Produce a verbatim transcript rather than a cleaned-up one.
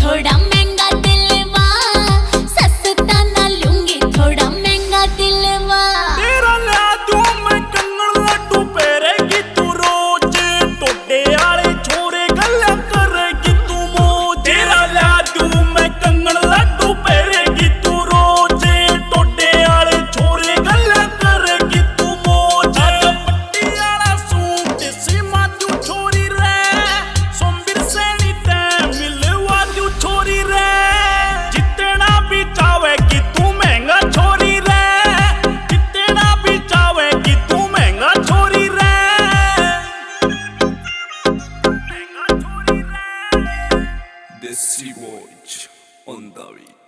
थोड़ा महंगा दिलवा, सस्ता ना लूंगी थोड़ा महंगा दिलवा। तेरा ला दूं मैं कंगन लड्डू पहरेगी तू रोज, टोटे आले छोरे गल्ला करेगी तू मौज। तेरा ला दूं मैं कंगन लड्डू पहरेगी तू रोज, टोटे आले छोरे गल्ला करेगी तू मौज। पट्टी आला सूट सीमा तू छोरी रे, सोमवीर सैनी ते मिलवा तू छोरी रे। जितना भी चाहेगी तू महंगा छोरी रे, जितना भी चाहेगी तू महंगा छोरी रे, महंगा छोरी रे। Desi Watch on the way.